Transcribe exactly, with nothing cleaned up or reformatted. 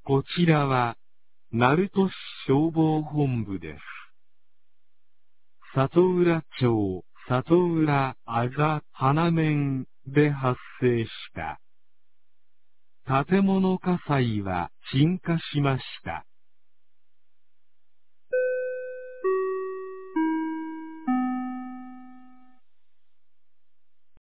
こちらは、鳴門市消防本部です。里浦町里浦あざ花面で発生した。建物火災は鎮火しました。